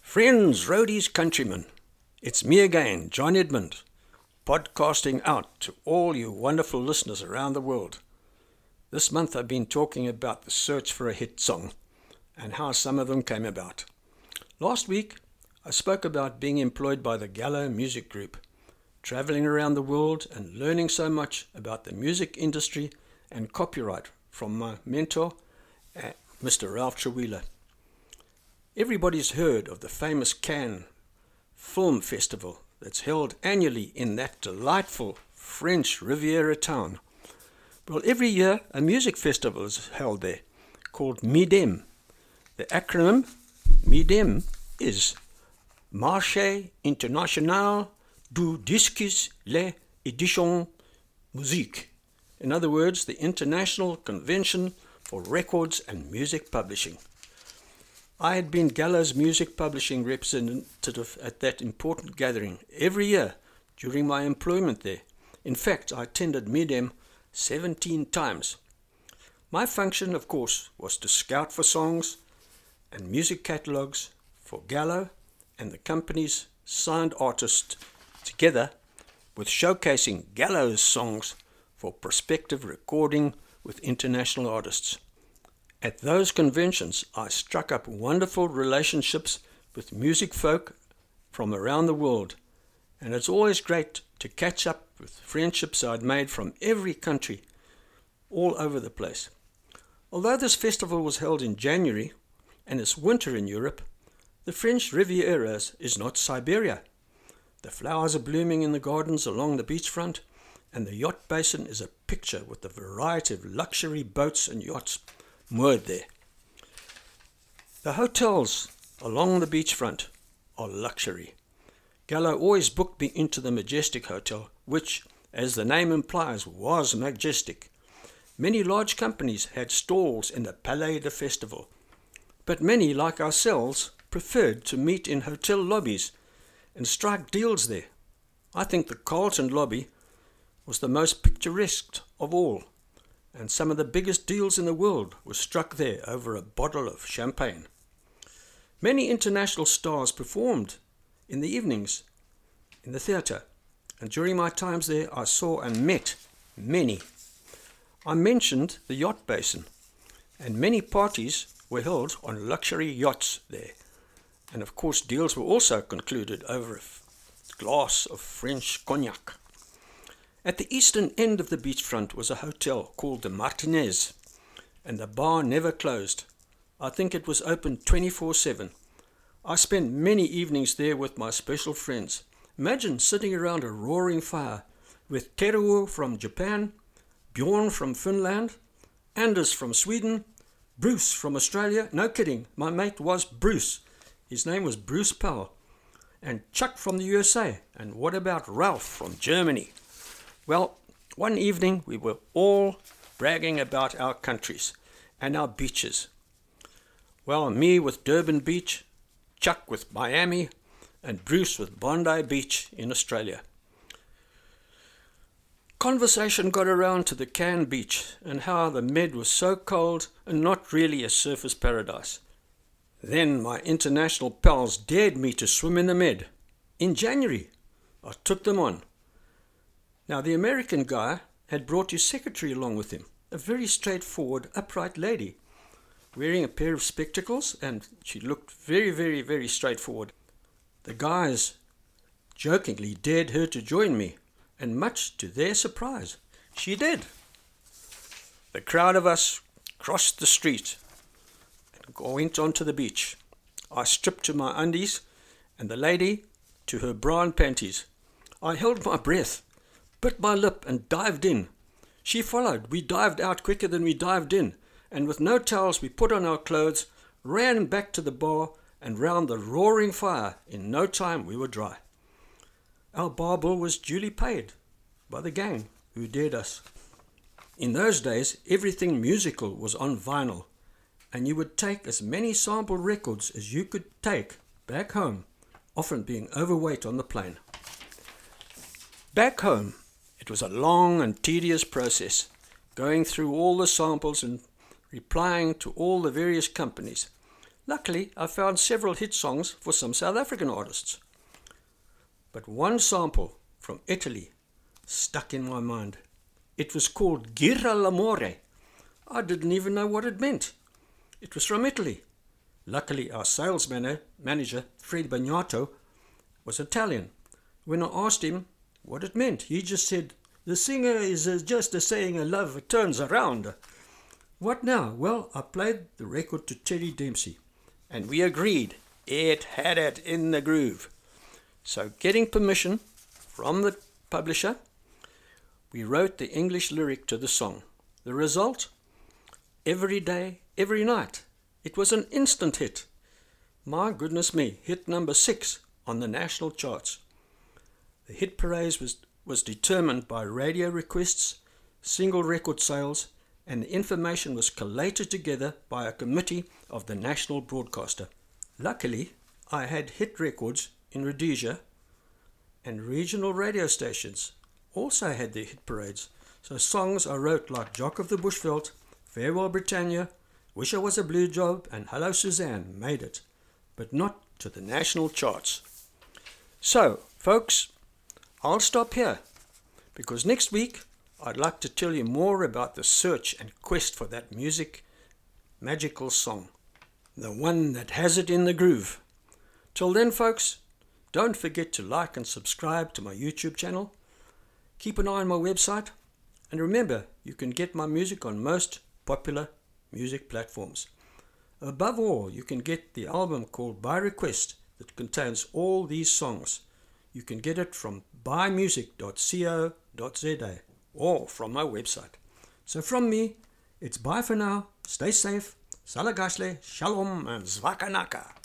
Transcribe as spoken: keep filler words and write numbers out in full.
Friends, roadies, countrymen, it's me again, John Edmund, podcasting out to all you wonderful listeners around the world. This month I've been talking about the search for a hit song and how some of them came about. Last week I spoke about being employed by the Gallo Music Group, traveling around the world and learning so much about the music industry and copyright from my mentor, Mister Ralph Trewheeler. Everybody's heard of the famous Cannes Film Festival that's held annually in that delightful French Riviera town. Well, every year a music festival is held there called MIDEM. The acronym MIDEM is Marché International du Disques et Éditions Musique. In other words, the International Convention for Records and Music Publishing. I had been Gallo's music publishing representative at that important gathering every year during my employment there. In fact, I attended MIDEM seventeen times. My function, of course, was to scout for songs and music catalogues for Gallo and the company's signed artists, together with showcasing Gallo's songs for prospective recording with international artists. At those conventions, I struck up wonderful relationships with music folk from around the world, and it's always great to catch up with friendships I'd made from every country all over the place. Although this festival was held in January and it's winter in Europe, the French Riviera is not Siberia. The flowers are blooming in the gardens along the beachfront, and the yacht basin is a picture with the variety of luxury boats and yachts moored there. The hotels along the beachfront are luxury. Gallo always booked me into the Majestic Hotel, which, as the name implies, was majestic. Many large companies had stalls in the Palais de Festival, but many, like ourselves, preferred to meet in hotel lobbies and strike deals there. I think the Carlton lobby was the most picturesque of all, and some of the biggest deals in the world were struck there over a bottle of champagne. Many international stars performed in the evenings in the theatre, and during my times there I saw and met many. I mentioned the yacht basin, and many parties were held on luxury yachts there, and of course deals were also concluded over a glass of French cognac. At the eastern end of the beachfront was a hotel called the Martinez, and the bar never closed. I think it was open twenty-four seven. I spent many evenings there with my special friends. Imagine sitting around a roaring fire with Teruo from Japan, Bjorn from Finland, Anders from Sweden, Bruce from Australia. No kidding, my mate was Bruce. His name was Bruce Powell. And Chuck from the U S A. And what about Ralph from Germany? Well, one evening we were all bragging about our countries and our beaches. Well, me with Durban Beach, Chuck with Miami, and Bruce with Bondi Beach in Australia. Conversation got around to the Cannes Beach and how the Med was so cold and not really a surfer's paradise. Then my international pals dared me to swim in the Med. In January, I took them on. Now, the American guy had brought his secretary along with him, a very straightforward, upright lady, wearing a pair of spectacles, and she looked very, very, very straightforward. The guys jokingly dared her to join me, and much to their surprise, she did. The crowd of us crossed the street and went onto the beach. I stripped to my undies, and the lady to her bra and panties. I held my breath, bit my lip and dived in. She followed. We dived out quicker than we dived in, and with no towels we put on our clothes, ran back to the bar and round the roaring fire. In no time we were dry. Our bar bill was duly paid by the gang who dared us. In those days everything musical was on vinyl, and you would take as many sample records as you could take back home, often being overweight on the plane. Back home, it was a long and tedious process, going through all the samples and replying to all the various companies. Luckily, I found several hit songs for some South African artists. But one sample from Italy stuck in my mind. It was called Gira l'amore. I didn't even know what it meant. It was from Italy. Luckily, our sales manager, Fred Bagnato, was Italian. When I asked him what it meant, he just said, "The singer is uh, just uh, saying a love turns around." What now? Well, I played the record to Teddy Dempsey, and we agreed it had it in the groove. So, getting permission from the publisher, we wrote the English lyric to the song. The result? Every day, every night. It was an instant hit. My goodness me, hit number six on the national charts. The hit parade was, was determined by radio requests, single record sales, and the information was collated together by a committee of the national broadcaster. Luckily, I had hit records in Rhodesia, and regional radio stations also had their hit parades. So songs I wrote like Jock of the Bushveld, Farewell Britannia, Wish I Was a Blue Job, and Hello Suzanne made it, but not to the national charts. So, folks, I'll stop here, because next week I'd like to tell you more about the search and quest for that music magical song, the one that has it in the groove. Till then, folks, don't forget to like and subscribe to my YouTube channel. Keep an eye on my website, and remember, you can get my music on most popular music platforms. Above all, you can get the album called By Request that contains all these songs. You can get it from buy music dot co dot za or from my website. So from me, it's bye for now. Stay safe. Salagashle, shalom, and zvakanaka.